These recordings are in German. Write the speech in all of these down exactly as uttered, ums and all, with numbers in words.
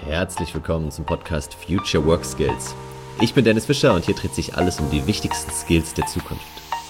Herzlich willkommen zum Podcast Future Work Skills. Ich bin Dennis Fischer und hier dreht sich alles um die wichtigsten Skills der Zukunft.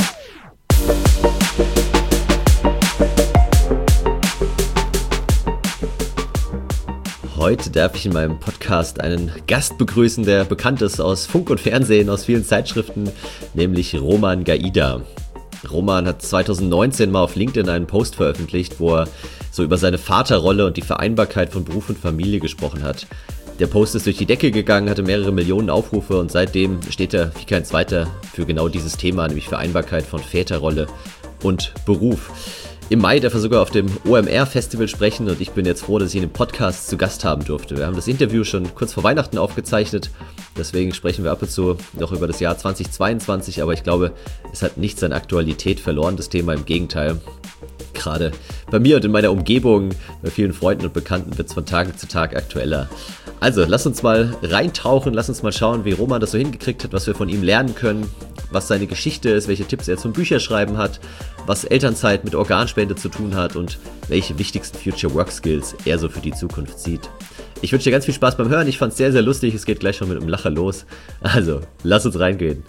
Heute darf ich in meinem Podcast einen Gast begrüßen, der bekannt ist aus Funk und Fernsehen, aus vielen Zeitschriften, nämlich Roman Gaida. Roman hat zweitausendneunzehn mal auf LinkedIn einen Post veröffentlicht, wo er so über seine Vaterrolle und die Vereinbarkeit von Beruf und Familie gesprochen hat. Der Post ist durch die Decke gegangen, hatte mehrere Millionen Aufrufe und seitdem steht er wie kein zweiter für genau dieses Thema, nämlich Vereinbarkeit von Väterrolle und Beruf. Im Mai darf er sogar auf dem O M R-Festival sprechen und ich bin jetzt froh, dass ich ihn im Podcast zu Gast haben durfte. Wir haben das Interview schon kurz vor Weihnachten aufgezeichnet, deswegen sprechen wir ab und zu noch über das Jahr zweitausendzweiundzwanzig, aber ich glaube, es hat nichts an Aktualität verloren, das Thema, im Gegenteil. Gerade bei mir und in meiner Umgebung, bei vielen Freunden und Bekannten wird es von Tag zu Tag aktueller. Also, lass uns mal reintauchen, lass uns mal schauen, wie Roman das so hingekriegt hat, was wir von ihm lernen können, was seine Geschichte ist, welche Tipps er zum Bücherschreiben hat, was Elternzeit mit Organspende zu tun hat und welche wichtigsten Future Work Skills er so für die Zukunft sieht. Ich wünsche dir ganz viel Spaß beim Hören, ich fand es sehr, sehr lustig, es geht gleich schon mit einem Lacher los. Also, lass uns reingehen.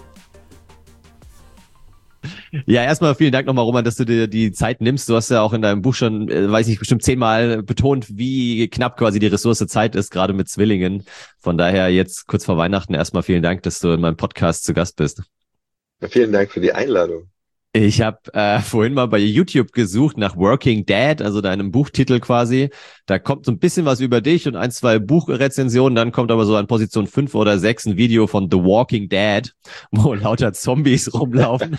Ja, erstmal vielen Dank nochmal, Roman, dass du dir die Zeit nimmst. Du hast ja auch in deinem Buch schon, äh, weiß ich, bestimmt zehnmal betont, wie knapp quasi die Ressource Zeit ist, gerade mit Zwillingen. Von daher jetzt kurz vor Weihnachten erstmal vielen Dank, dass du in meinem Podcast zu Gast bist. Ja, vielen Dank für die Einladung. Ich habe äh, vorhin mal bei YouTube gesucht nach Working Dad, also deinem Buchtitel quasi. Da kommt so ein bisschen was über dich und ein, zwei Buchrezensionen. Dann kommt aber so an Position fünf oder sechs ein Video von The Walking Dad, wo lauter Zombies rumlaufen.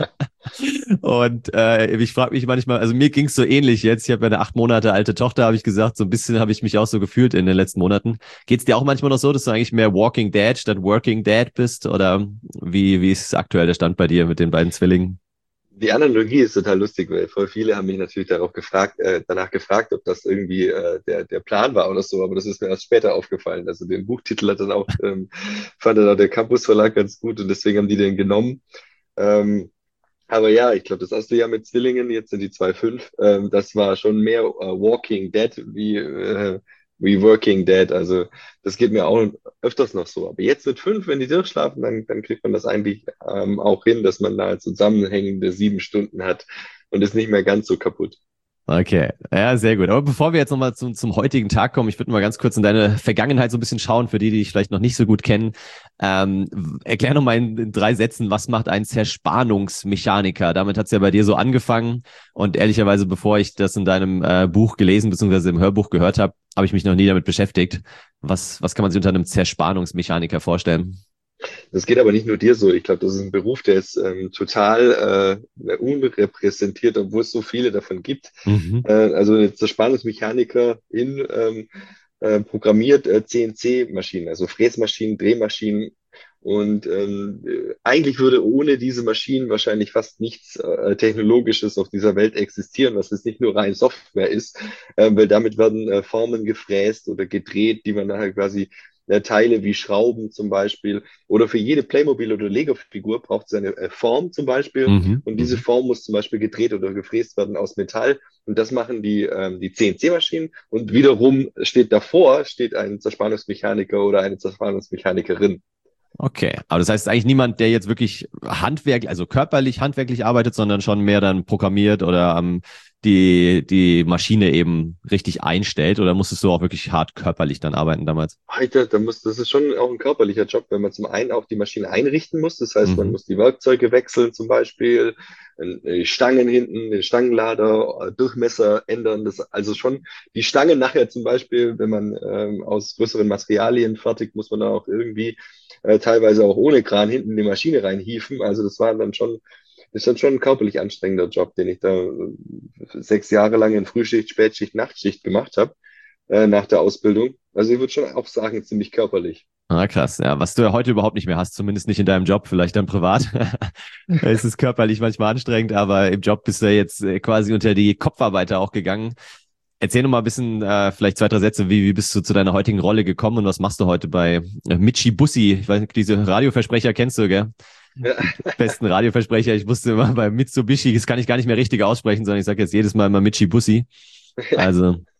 Und äh, ich frage mich manchmal, also mir ging's so ähnlich jetzt. Ich habe ja eine acht Monate alte Tochter, habe ich gesagt. So ein bisschen habe ich mich auch so gefühlt in den letzten Monaten. Geht's dir auch manchmal noch so, dass du eigentlich mehr Walking Dad statt Working Dad bist? Oder wie, wie ist aktuell der Stand bei dir mit den beiden Zwillingen? Die Analogie ist total lustig, weil voll viele haben mich natürlich darauf gefragt, äh, danach gefragt, ob das irgendwie äh, der der Plan war oder so, aber das ist mir erst später aufgefallen. Also den Buchtitel hat dann auch ähm, fand dann auch der Campus Verlag ganz gut und deswegen haben die den genommen. Ähm, aber ja, ich glaube, das erste Jahr mit Zwillingen, jetzt sind die zwei fünf, ähm, das war schon mehr äh, Walking Dead wie äh, wie Working Dead. Also das geht mir auch öfters noch so. Aber jetzt mit fünf, wenn die durchschlafen, dann, dann kriegt man das eigentlich ähm, auch hin, dass man da zusammenhängende sieben Stunden hat und ist nicht mehr ganz so kaputt. Okay, ja, sehr gut. Aber bevor wir jetzt nochmal zum, zum heutigen Tag kommen, ich würde mal ganz kurz in deine Vergangenheit so ein bisschen schauen, für die, die dich vielleicht noch nicht so gut kennen. Ähm, erklär nochmal in, in drei Sätzen, was macht ein Zerspannungsmechaniker? Damit hat's ja bei dir so angefangen und ehrlicherweise, bevor ich das in deinem äh, Buch gelesen bzw. im Hörbuch gehört habe, habe ich mich noch nie damit beschäftigt. Was, was kann man sich unter einem Zerspannungsmechaniker vorstellen? Das geht aber nicht nur dir so. Ich glaube, das ist ein Beruf, der ist ähm, total äh, unrepräsentiert, obwohl es so viele davon gibt. Mhm. Äh, also eine Zerspannungsmechanikerin ähm, äh, programmiert äh, C N C-Maschinen, also Fräsmaschinen, Drehmaschinen. Und ähm, äh, eigentlich würde ohne diese Maschinen wahrscheinlich fast nichts äh, Technologisches auf dieser Welt existieren, was jetzt nicht nur rein Software ist, äh, weil damit werden äh, Formen gefräst oder gedreht, die man nachher quasi äh, Teile wie Schrauben zum Beispiel oder für jede Playmobil- oder Lego-Figur braucht es eine äh, Form zum Beispiel Mhm. und diese Mhm. Form muss zum Beispiel gedreht oder gefräst werden aus Metall und das machen die, ähm, die C N C-Maschinen und wiederum steht davor, steht ein Zerspannungsmechaniker oder eine Zerspannungsmechanikerin. Okay, aber das heißt eigentlich niemand, der jetzt wirklich handwerklich, also körperlich, handwerklich arbeitet, sondern schon mehr dann programmiert oder ähm, die die Maschine eben richtig einstellt, oder musstest du auch wirklich hart körperlich dann arbeiten damals? Alter, da muss, das ist schon auch ein körperlicher Job, wenn man zum einen auch die Maschine einrichten muss. Das heißt, man Mhm. muss die Werkzeuge wechseln zum Beispiel, äh, die Stangen hinten, den Stangenlader, äh, Durchmesser ändern. Das, also schon die Stangen nachher zum Beispiel, wenn man ähm, aus größeren Materialien fertigt, muss man dann auch irgendwie äh, teilweise auch ohne Kran hinten in die Maschine reinhieven. Also das war dann schon, ist dann schon ein körperlich anstrengender Job, den ich da äh, sechs Jahre lang in Frühschicht, Spätschicht, Nachtschicht gemacht habe äh, nach der Ausbildung. Also ich würde schon auch sagen, ziemlich körperlich. Ah, krass, ja, was du ja heute überhaupt nicht mehr hast, zumindest nicht in deinem Job, vielleicht dann privat. Es ist körperlich manchmal anstrengend, aber im Job bist du ja jetzt äh, quasi unter die Kopfarbeiter auch gegangen. Erzähl noch mal ein bisschen, äh, vielleicht zwei, drei Sätze, wie, wie bist du zu deiner heutigen Rolle gekommen und was machst du heute bei äh, Mitsubishi? Ich weiß nicht, diese Radioversprecher kennst du, gell? Ja. Die besten Radioversprecher. Ich musste immer bei Mitsubishi, das kann ich gar nicht mehr richtig aussprechen, sondern ich sage jetzt jedes Mal immer Mitsubishi. Also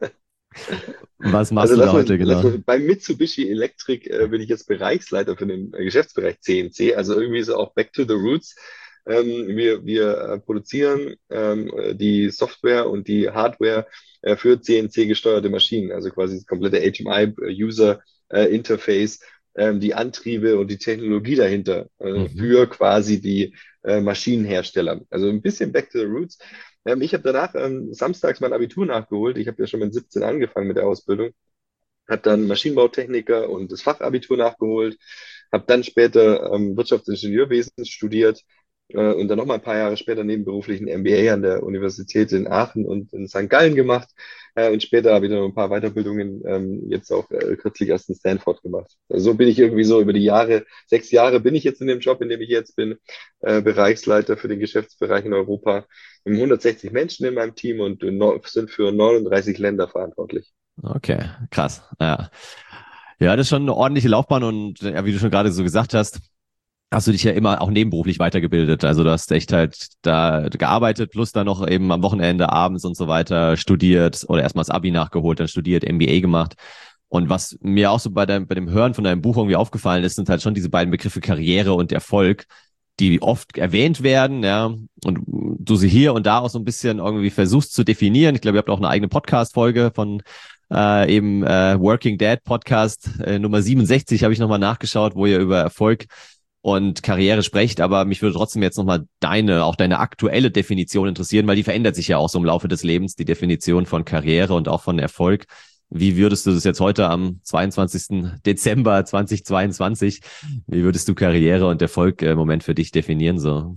Was machst Also du da lass mal, heute lass genau? mal, bei Mitsubishi Electric äh, bin ich jetzt Bereichsleiter für den äh, Geschäftsbereich C N C, also irgendwie so auch Back to the Roots. Ähm, wir wir äh, produzieren ähm, äh, die Software und die Hardware äh, für C N C-gesteuerte Maschinen, also quasi das komplette H M I-User äh, Interface, ähm, die Antriebe und die Technologie dahinter äh, Mhm. für quasi die äh, Maschinenhersteller. Also ein bisschen Back to the Roots. Ähm, ich habe danach ähm, samstags mein Abitur nachgeholt. Ich habe ja schon mit siebzehn angefangen mit der Ausbildung, habe dann Maschinenbautechniker und das Fachabitur nachgeholt, habe dann später ähm, Wirtschaftsingenieurwesen studiert äh, und dann noch mal ein paar Jahre später nebenberuflich ein M B A an der Universität in Aachen und in Sankt Gallen gemacht. Äh, und später habe ich dann noch ein paar Weiterbildungen ähm, jetzt auch äh, kürzlich erst in Stanford gemacht. Also so bin ich irgendwie so über die Jahre, sechs Jahre bin ich jetzt in dem Job, in dem ich jetzt bin, äh, Bereichsleiter für den Geschäftsbereich in Europa. Wir haben hundertsechzig Menschen in meinem Team und no, sind für neununddreißig Länder verantwortlich. Okay, krass. Ja. Ja, das ist schon eine ordentliche Laufbahn und ja, wie du schon gerade so gesagt hast, hast du dich ja immer auch nebenberuflich weitergebildet. Also du hast echt halt da gearbeitet, plus dann noch eben am Wochenende, abends und so weiter studiert oder erstmal das Abi nachgeholt, dann studiert, M B A gemacht. Und was mir auch so bei deinem, bei dem Hören von deinem Buch irgendwie aufgefallen ist, sind halt schon diese beiden Begriffe Karriere und Erfolg, die oft erwähnt werden, ja, und du sie hier und da auch so ein bisschen irgendwie versuchst zu definieren. Ich glaube, ihr habt auch eine eigene Podcast-Folge von äh, eben äh, Working Dad Podcast äh, Nummer siebenundsechzig, habe ich nochmal nachgeschaut, wo ihr über Erfolg und Karriere sprecht, aber mich würde trotzdem jetzt nochmal deine, auch deine aktuelle Definition interessieren, weil die verändert sich ja auch so im Laufe des Lebens, die Definition von Karriere und auch von Erfolg. Wie würdest du das jetzt heute am zweiundzwanzigsten Dezember zweitausendzweiundzwanzig, wie würdest du Karriere und Erfolg äh, im Moment für dich definieren so?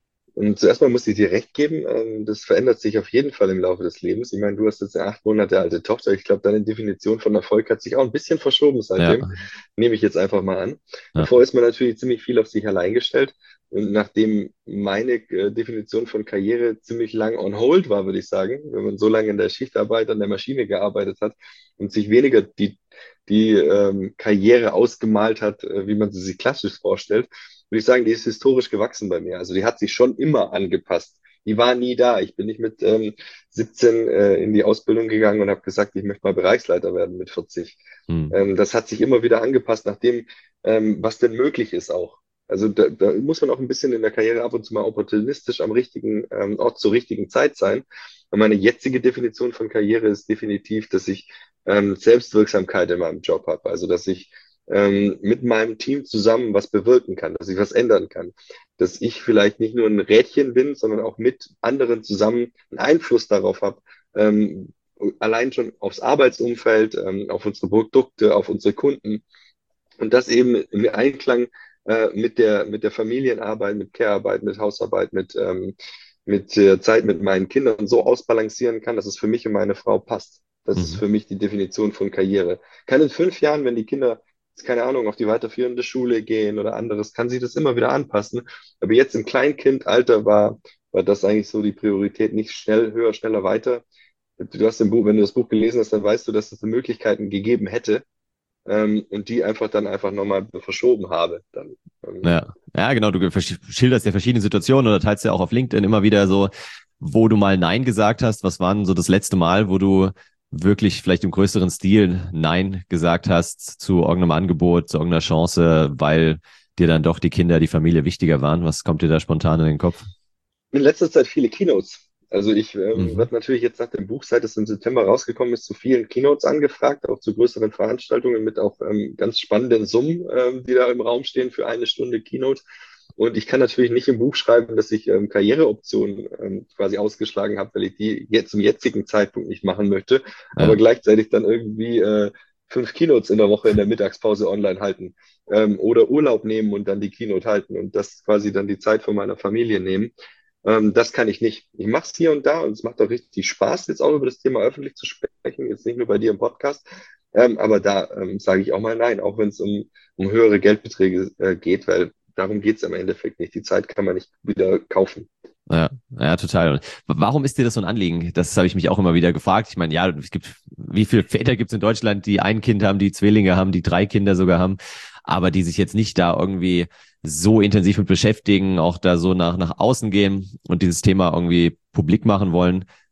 Und zuerst mal muss ich dir recht geben, ähm, das verändert sich auf jeden Fall im Laufe des Lebens. Ich meine, du hast jetzt eine acht Monate alte Tochter. Ich glaube, deine Definition von Erfolg hat sich auch ein bisschen verschoben Ja, seitdem. Nehme ich jetzt einfach mal an. ja. Davor ist man natürlich ziemlich viel auf sich allein gestellt. Und nachdem meine äh, Definition von Karriere ziemlich lang on hold war, würde ich sagen, wenn man so lange in der Schichtarbeit an der Maschine gearbeitet hat und sich weniger die, die ähm, Karriere ausgemalt hat, äh, wie man sie sich klassisch vorstellt, würde ich sagen, die ist historisch gewachsen bei mir. Also die hat sich schon immer angepasst. Die war nie da. Ich bin nicht mit ähm, siebzehn äh, in die Ausbildung gegangen und habe gesagt, ich möchte mal Bereichsleiter werden mit vierzig. Hm. Ähm, das hat sich immer wieder angepasst, nach dem, ähm, was denn möglich ist auch. Also da, da muss man auch ein bisschen in der Karriere ab und zu mal opportunistisch am richtigen ähm, Ort zur richtigen Zeit sein. Und meine jetzige Definition von Karriere ist definitiv, dass ich ähm, Selbstwirksamkeit in meinem Job habe. Also dass ich ähm, mit meinem Team zusammen was bewirken kann, dass ich was ändern kann, dass ich vielleicht nicht nur ein Rädchen bin, sondern auch mit anderen zusammen einen Einfluss darauf habe, ähm, allein schon aufs Arbeitsumfeld, ähm, auf unsere Produkte, auf unsere Kunden und das eben im Einklang äh, mit der mit der Familienarbeit, mit Care-Arbeit, mit Hausarbeit, mit ähm, mit der Zeit mit meinen Kindern so ausbalancieren kann, dass es für mich und meine Frau passt. Das ist Mhm. für mich die Definition von Karriere. Kann in fünf Jahren, wenn die Kinder keine Ahnung, auf die weiterführende Schule gehen oder anderes, kann sich das immer wieder anpassen. Aber jetzt im Kleinkindalter war, war das eigentlich so die Priorität, nicht schnell, höher, schneller, weiter. Du hast im Buch, wenn du das Buch gelesen hast, dann weißt du, dass es Möglichkeiten gegeben hätte, ähm, und die einfach dann einfach nochmal verschoben habe. Dann, ähm, Ja, ja, genau, du versch- schilderst ja verschiedene Situationen oder teilst ja auch auf LinkedIn immer wieder so, wo du mal Nein gesagt hast. Was war denn so das letzte Mal, wo du wirklich vielleicht im größeren Stil Nein gesagt hast zu irgendeinem Angebot, zu irgendeiner Chance, weil dir dann doch die Kinder, die Familie wichtiger waren? Was kommt dir da spontan in den Kopf? in letzter Zeit viele Keynotes. Also ich ähm, Mhm. werde natürlich jetzt nach dem Buch, seit es im September rausgekommen ist, zu vielen Keynotes angefragt, auch zu größeren Veranstaltungen mit auch ähm, ganz spannenden Summen, ähm, die da im Raum stehen für eine Stunde Keynote. Und ich kann natürlich nicht im Buch schreiben, dass ich ähm, Karriereoptionen ähm, quasi ausgeschlagen habe, weil ich die jetzt zum jetzigen Zeitpunkt nicht machen möchte, aber Ja, gleichzeitig dann irgendwie äh, fünf Keynotes in der Woche in der Mittagspause online halten ähm, oder Urlaub nehmen und dann die Keynote halten und das quasi dann die Zeit von meiner Familie nehmen. Ähm, das kann ich nicht. Ich mache es hier und da und es macht auch richtig Spaß, jetzt auch über das Thema öffentlich zu sprechen, jetzt nicht nur bei dir im Podcast. Ähm, aber da ähm, sage ich auch mal nein, auch wenn es um, um höhere Geldbeträge äh, geht, weil darum geht es im Endeffekt nicht. Die Zeit kann man nicht wieder kaufen. ja, ja, total. Und warum ist dir das so ein Anliegen? Das habe ich mich auch immer wieder gefragt. Ich meine, ja, es gibt, wie viele Väter gibt es in Deutschland, die ein Kind haben, die Zwillinge haben, die drei Kinder sogar haben, aber die sich jetzt nicht da irgendwie so intensiv mit beschäftigen, auch da so nach, nach außen gehen und dieses Thema irgendwie publik machen wollen.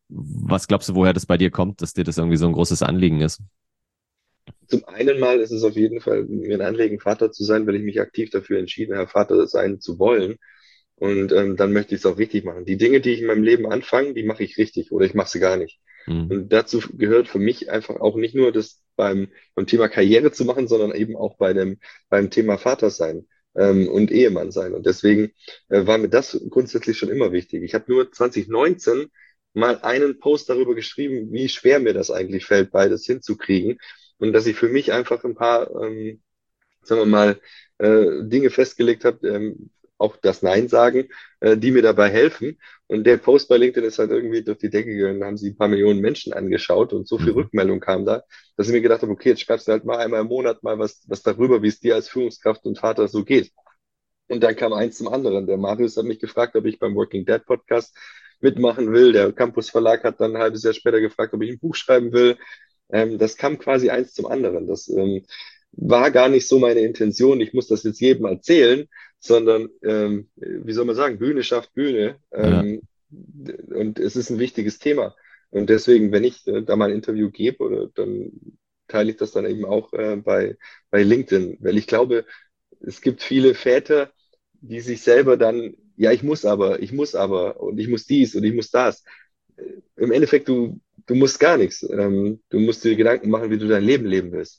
was glaubst du, woher das bei dir kommt, dass dir das irgendwie so ein großes Anliegen ist? Zum einen mal ist es auf jeden Fall mir ein Anliegen, Vater zu sein, weil ich mich aktiv dafür entschieden habe, Vater sein zu wollen. Und ähm, dann möchte ich es auch richtig machen. Die Dinge, die ich in meinem Leben anfange, die mache ich richtig oder ich mache sie gar nicht. Mhm. Und dazu gehört für mich einfach auch nicht nur das beim, beim Thema Karriere zu machen, sondern eben auch bei dem, beim Thema Vater sein ähm, und Ehemann sein. Und deswegen äh, war mir das grundsätzlich schon immer wichtig. Ich habe nur zwanzig neunzehn mal einen Post darüber geschrieben, wie schwer mir das eigentlich fällt, beides hinzukriegen. Und dass ich für mich einfach ein paar, ähm, sagen wir mal, äh, Dinge festgelegt habe, ähm, auch das Nein sagen, äh, die mir dabei helfen. Und der Post bei LinkedIn ist halt irgendwie durch die Decke gegangen, da haben sie ein paar Millionen Menschen angeschaut und so viel Mhm. Rückmeldung kam da, dass ich mir gedacht habe, okay, jetzt schreibst du halt mal einmal im Monat mal was, was darüber, wie es dir als Führungskraft und Vater so geht. Und dann kam eins zum anderen. Der Marius hat mich gefragt, ob ich beim Working Dad Podcast mitmachen will. Der Campus Verlag hat dann ein halbes Jahr später gefragt, ob ich ein Buch schreiben will. Ähm, das kam quasi eins zum anderen. Das ähm, war gar nicht so meine Intention. Ich muss das jetzt jedem erzählen, sondern, ähm, wie soll man sagen, Bühne schafft Bühne. Ja. Ähm, und es ist ein wichtiges Thema. Und deswegen, wenn ich äh, da mal ein Interview gebe, oder, dann teile ich das dann eben auch äh, bei, bei LinkedIn, weil ich glaube, es gibt viele Väter, die sich selber dann, ja, ich muss aber, ich muss aber und ich muss dies und ich muss das. Im Endeffekt, du, du musst gar nichts. Ähm, du musst dir Gedanken machen, wie du dein Leben leben willst.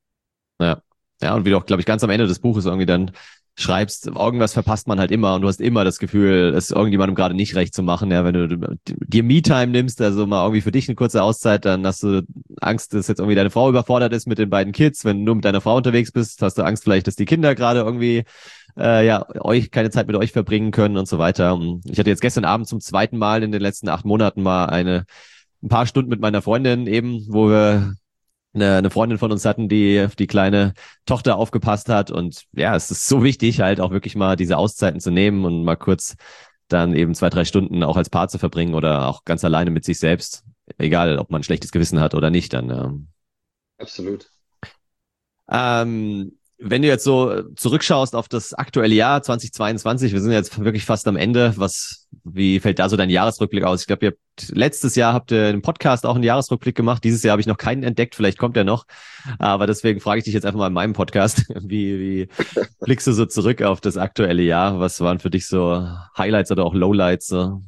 Ja. Ja, und wie du auch, glaube ich, ganz am Ende des Buches irgendwie dann schreibst, irgendwas verpasst man halt immer und du hast immer das Gefühl, es irgendjemandem gerade nicht recht zu machen. Ja, wenn du dir Me-Time nimmst, also mal irgendwie für dich eine kurze Auszeit, dann hast du Angst, dass jetzt irgendwie deine Frau überfordert ist mit den beiden Kids. Wenn du nur mit deiner Frau unterwegs bist, hast du Angst vielleicht, dass die Kinder gerade irgendwie äh, ja euch keine Zeit mit euch verbringen können und so weiter. Und ich hatte jetzt gestern Abend zum zweiten Mal in den letzten acht Monaten mal eine ein paar Stunden mit meiner Freundin eben, wo wir eine, eine Freundin von uns hatten, die auf die kleine Tochter aufgepasst hat. Und ja, es ist so wichtig, halt auch wirklich mal diese Auszeiten zu nehmen und mal kurz dann eben zwei, drei Stunden auch als Paar zu verbringen oder auch ganz alleine mit sich selbst. Egal, ob man ein schlechtes Gewissen hat oder nicht, dann. Ähm, Absolut. ähm, wenn du jetzt so zurückschaust auf das aktuelle Jahr zwanzig zweiundzwanzig, wir sind jetzt wirklich fast am Ende. Was, wie fällt da so dein Jahresrückblick aus? Ich glaube, ihr habt, letztes Jahr habt ihr im Podcast auch einen Jahresrückblick gemacht. Dieses Jahr habe ich noch keinen entdeckt. Vielleicht kommt er noch. Aber deswegen frage ich dich jetzt einfach mal in meinem Podcast. Wie, wie blickst du so zurück auf das aktuelle Jahr? Was waren für dich so Highlights oder auch Lowlights? So?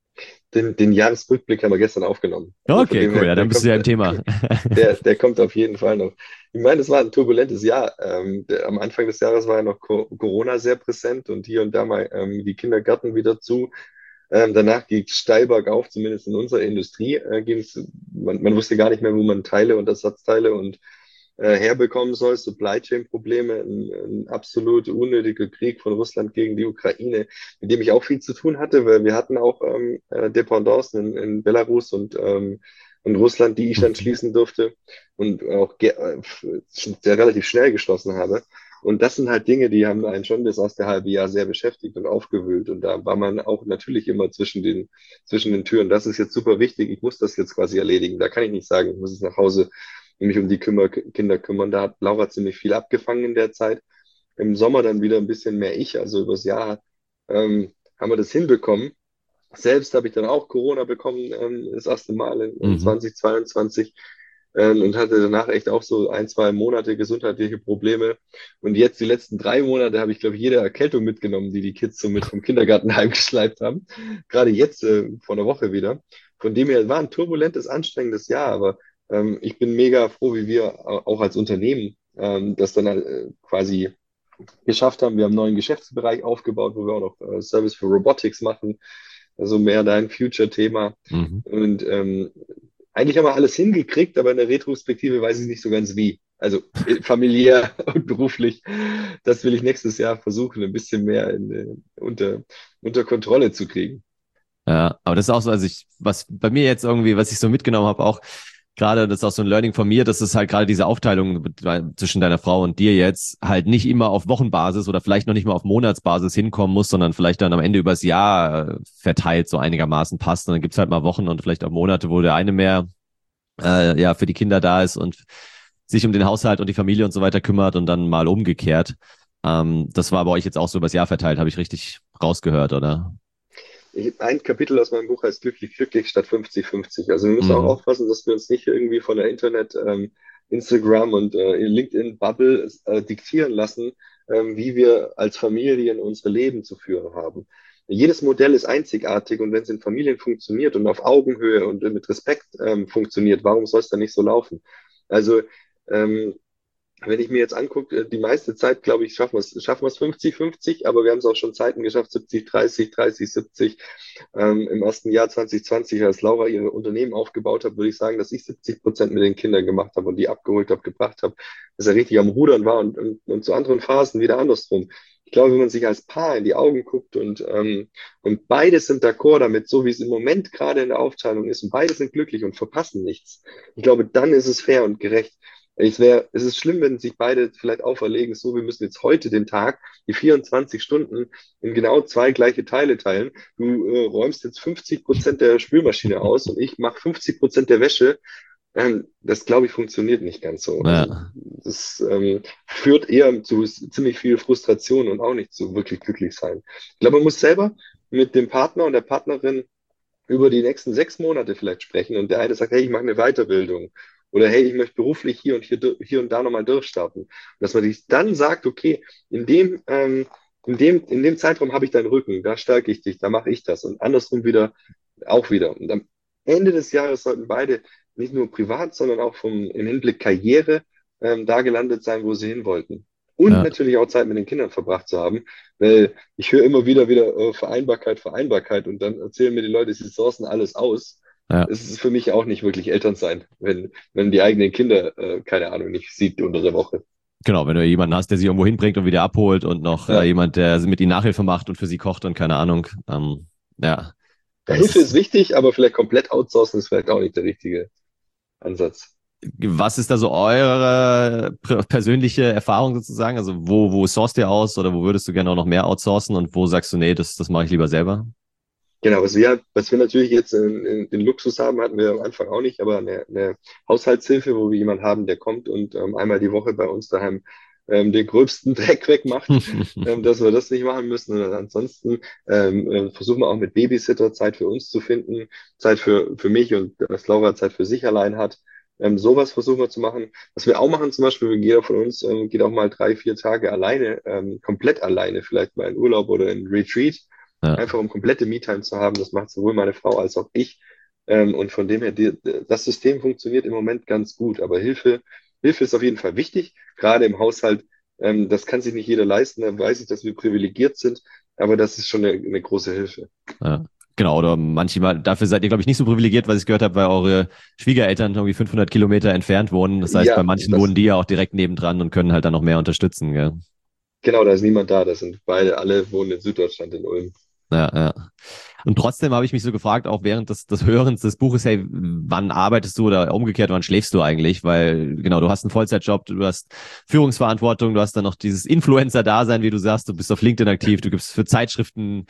Den, den Jahresrückblick haben wir gestern aufgenommen. Also von Okay, dem cool. her, Ja, der dann bist du kommt, ja im Thema. der, der kommt auf jeden Fall noch. Ich meine, es war ein turbulentes Jahr. Ähm, der, am Anfang des Jahres war ja noch Co Corona sehr präsent und hier und da mal ähm, die Kindergärten wieder zu. Ähm, danach ging es steil bergauf, zumindest in unserer Industrie. Äh, ging's, man, man wusste gar nicht mehr, wo man Teile und Ersatzteile und äh, herbekommen soll. Supply Chain Probleme, ein, ein absolut unnötiger Krieg von Russland gegen die Ukraine, mit dem ich auch viel zu tun hatte, weil wir hatten auch ähm, äh, Dependancen in, in Belarus und, ähm, und Russland, die ich dann schließen durfte und auch äh, sehr relativ schnell geschlossen habe. Und das sind halt Dinge, die haben einen schon das erste halbe Jahr sehr beschäftigt und aufgewühlt. Und da war man auch natürlich immer zwischen den, zwischen den Türen. Das ist jetzt super wichtig. Ich muss das jetzt quasi erledigen. Da kann ich nicht sagen, ich muss jetzt nach Hause und mich um die Kümmer, Kinder kümmern. Da hat Laura ziemlich viel abgefangen in der Zeit. Im Sommer dann wieder ein bisschen mehr ich. Also übers Jahr ähm, haben wir das hinbekommen. Selbst habe ich dann auch Corona bekommen, ähm, das erste Mal in, in Mhm. zwanzig zweiundzwanzig ähm, und hatte danach echt auch so ein, zwei Monate gesundheitliche Probleme. Und jetzt die letzten drei Monate habe ich, glaube ich, jede Erkältung mitgenommen, die die Kids so mit vom Kindergarten heimgeschleift haben. Gerade jetzt, äh, vor einer Woche wieder. Von dem her war ein turbulentes, anstrengendes Jahr, aber ähm, ich bin mega froh, wie wir au- auch als Unternehmen ähm, das dann äh, quasi geschafft haben. Wir haben einen neuen Geschäftsbereich aufgebaut, wo wir auch noch äh, Service für Robotics machen, also mehr dein Future-Thema. Mhm. Und ähm, eigentlich haben wir alles hingekriegt, aber in der Retrospektive weiß ich nicht so ganz wie. Also äh, familiär und beruflich, das will ich nächstes Jahr versuchen, ein bisschen mehr in, äh, unter, unter Kontrolle zu kriegen. Ja, aber das ist auch so, also ich, was bei mir jetzt irgendwie, was ich so mitgenommen habe, auch gerade, das ist auch so ein Learning von mir, dass es halt gerade diese Aufteilung zwischen deiner Frau und dir jetzt halt nicht immer auf Wochenbasis oder vielleicht noch nicht mal auf Monatsbasis hinkommen muss, sondern vielleicht dann am Ende übers Jahr äh, verteilt so einigermaßen passt. Und dann gibt's halt mal Wochen und vielleicht auch Monate, wo der eine mehr äh, ja für die Kinder da ist und sich um den Haushalt und die Familie und so weiter kümmert und dann mal umgekehrt. Ähm, das war bei euch jetzt auch so übers Jahr verteilt, habe ich richtig rausgehört, oder? Ich, ein Kapitel aus meinem Buch heißt Glücklich, glücklich statt fünfzig fünfzig. Also wir müssen auch Mhm. aufpassen, dass wir uns nicht irgendwie von der Internet, ähm, Instagram und äh, LinkedIn-Bubble äh, diktieren lassen, ähm, wie wir als Familien unsere Leben zu führen haben. Jedes Modell ist einzigartig und wenn es in Familien funktioniert und auf Augenhöhe und mit Respekt ähm, funktioniert, warum soll es dann nicht so laufen? Also ähm, wenn ich mir jetzt angucke, die meiste Zeit, glaube ich, schaffen wir es, schaffen wir es fünfzig fünfzig, aber wir haben es auch schon Zeiten geschafft, siebzig dreißig, dreißig siebzig. Ähm, Im ersten Jahr zwanzig zwanzig, als Laura ihre Unternehmen aufgebaut hat, würde ich sagen, dass ich siebzig Prozent mit den Kindern gemacht habe und die abgeholt habe, gebracht habe, dass er richtig am Rudern war und, und, und zu anderen Phasen wieder andersrum. Ich glaube, wenn man sich als Paar in die Augen guckt und, ähm, und beide sind d'accord damit, so wie es im Moment gerade in der Aufteilung ist, und beide sind glücklich und verpassen nichts. Ich glaube, dann ist es fair und gerecht. Es wäre, es ist schlimm, wenn sich beide vielleicht auferlegen, so, wir müssen jetzt heute den Tag, die vierundzwanzig Stunden in genau zwei gleiche Teile teilen. Du äh, räumst jetzt fünfzig Prozent der Spülmaschine aus und ich mache fünfzig Prozent der Wäsche. Ähm, das, glaube ich, funktioniert nicht ganz so. Also Ja, das ähm, führt eher zu ziemlich viel Frustration und auch nicht zu wirklich glücklich sein. Ich glaube, man muss selber mit dem Partner und der Partnerin über die nächsten sechs Monate vielleicht sprechen und der eine sagt, hey, ich mache eine Weiterbildung oder hey, ich möchte beruflich hier und hier, hier und da nochmal durchstarten. Und dass man sich dann sagt, okay, in dem, ähm, in dem, in dem Zeitraum habe ich deinen Rücken, da stärke ich dich, da mache ich das und andersrum wieder auch wieder. Und am Ende des Jahres sollten beide nicht nur privat, sondern auch vom, im Hinblick Karriere ähm, da gelandet sein, wo sie hin wollten. Und ja, natürlich auch Zeit mit den Kindern verbracht zu haben, weil ich höre immer wieder wieder äh, Vereinbarkeit, Vereinbarkeit und dann erzählen mir die Leute, sie sourcen alles aus. ja. Es ist für mich auch nicht wirklich Elternsein, wenn, wenn die eigenen Kinder, äh, keine Ahnung, nicht sieht unter der Woche. Genau, wenn du jemanden hast, der sie irgendwo hinbringt und wieder abholt und noch äh, Ja. jemand, der mit ihnen Nachhilfe macht und für sie kocht und keine Ahnung. Ähm, ja, Ja, Hilfe das, ist wichtig, aber vielleicht komplett outsourcen ist vielleicht auch nicht der richtige Ansatz. was ist da so eure pr- persönliche Erfahrung sozusagen? Also wo, wo sourced ihr aus oder wo würdest du gerne auch noch mehr outsourcen und wo sagst du, nee, das, das mache ich lieber selber? Genau, was wir, was wir natürlich jetzt in, in, den Luxus haben, hatten wir am Anfang auch nicht, aber eine, eine Haushaltshilfe, wo wir jemanden haben, der kommt und ähm, einmal die Woche bei uns daheim ähm, den gröbsten Dreck wegmacht, ähm, dass wir das nicht machen müssen. Und ansonsten ähm, äh, versuchen wir auch mit Babysitter Zeit für uns zu finden, Zeit für, für mich und dass Laura Zeit für sich allein hat. Ähm, sowas versuchen wir zu machen. Was wir auch machen zum Beispiel, jeder von uns ähm, geht auch mal drei, vier Tage alleine, ähm, komplett alleine, vielleicht mal in Urlaub oder in Retreat Ja, einfach um komplette Me-Time zu haben. Das macht sowohl meine Frau als auch ich. Ähm, und von dem her, die, das System funktioniert im Moment ganz gut. Aber Hilfe, Hilfe ist auf jeden Fall wichtig, gerade im Haushalt. Ähm, das kann sich nicht jeder leisten. Da weiß ich, dass wir privilegiert sind, aber das ist schon eine, eine große Hilfe. ja. Genau, oder manchmal, dafür seid ihr, glaube ich, nicht so privilegiert, was ich gehört habe, weil eure Schwiegereltern irgendwie fünfhundert Kilometer entfernt wohnen. Das heißt, bei Ja, manchen wohnen das, die ja auch direkt nebendran und können halt dann noch mehr unterstützen, gell? genau, da ist niemand da. Das sind beide, alle wohnen in Süddeutschland in Ulm. Ja, ja. Und trotzdem habe ich mich so gefragt, auch während des, des Hörens des Buches, hey, wann arbeitest du oder umgekehrt, wann schläfst du eigentlich? Weil, genau, du hast einen Vollzeitjob, du hast Führungsverantwortung, du hast dann noch dieses Influencer-Dasein, wie du sagst, du bist auf LinkedIn aktiv, du gibst für Zeitschriften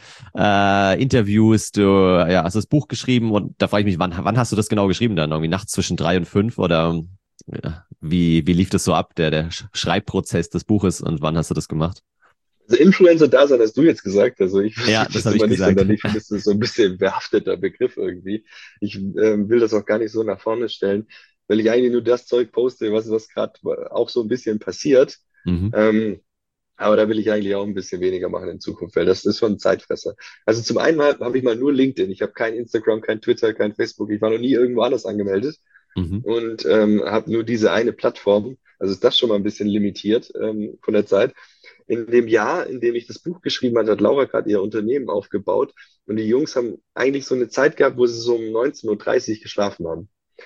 äh, Interviews, du ja, hast das Buch geschrieben und da frage ich mich, wann, wann hast du das genau geschrieben dann? Irgendwie nachts zwischen drei und fünf oder ja, wie, wie lief das so ab, der, der Schreibprozess des Buches und wann hast du das gemacht? Also Influencer-Dasein hast du jetzt gesagt. Also ich Ja, würde das das habe ich immer nicht so gesagt. nennen. Ich finde, das ist so ein bisschen ein behafteter Begriff irgendwie. Ich ähm, will das auch gar nicht so nach vorne stellen, weil ich eigentlich nur das Zeug poste, was, was gerade auch so ein bisschen passiert. Mhm. Ähm, aber da will ich eigentlich auch ein bisschen weniger machen in Zukunft, weil das ist schon ein Zeitfresser. Also zum einen habe hab ich mal nur LinkedIn. Ich habe kein Instagram, kein Twitter, kein Facebook. Ich war noch nie irgendwo anders angemeldet Mhm. und ähm, habe nur diese eine Plattform. Also ist das schon mal ein bisschen limitiert ähm, von der Zeit. In dem Jahr, in dem ich das Buch geschrieben habe, hat Laura gerade ihr Unternehmen aufgebaut und die Jungs haben eigentlich so eine Zeit gehabt, wo sie so um neunzehn Uhr dreißig geschlafen haben.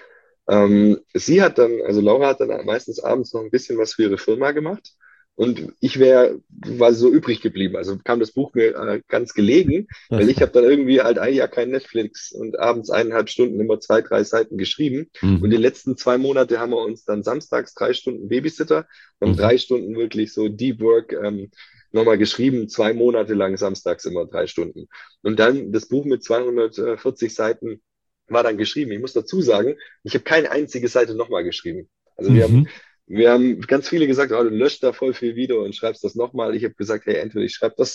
Ähm, sie hat dann, also Laura hat dann meistens abends noch ein bisschen was für ihre Firma gemacht und ich wäre war so übrig geblieben. Also kam das Buch mir äh, ganz gelegen, weil ich habe dann irgendwie halt ein Jahr kein Netflix und abends eineinhalb Stunden immer zwei, drei Seiten geschrieben. Und Mhm. die letzten zwei Monate haben wir uns dann samstags drei Stunden Babysitter und Mhm. drei Stunden wirklich so Deep Work ähm, nochmal geschrieben, zwei Monate lang samstags immer drei Stunden. Und dann das Buch mit zweihundertvierzig Seiten war dann geschrieben. Ich muss dazu sagen, ich habe keine einzige Seite nochmal geschrieben. Also wir haben, Mhm. wir haben ganz viele gesagt, oh, du löscht da voll viel Video und schreibst das nochmal. Ich habe gesagt, hey, entweder ich schreibe das so